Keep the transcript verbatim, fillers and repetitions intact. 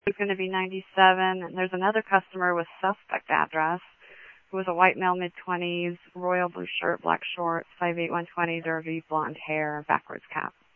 He's going to be ninety-seven. And there's another customer with suspect address who was a white male, mid-twenties, royal blue shirt, black shorts, five eight, one twenty, derby, blonde hair, backwards cap.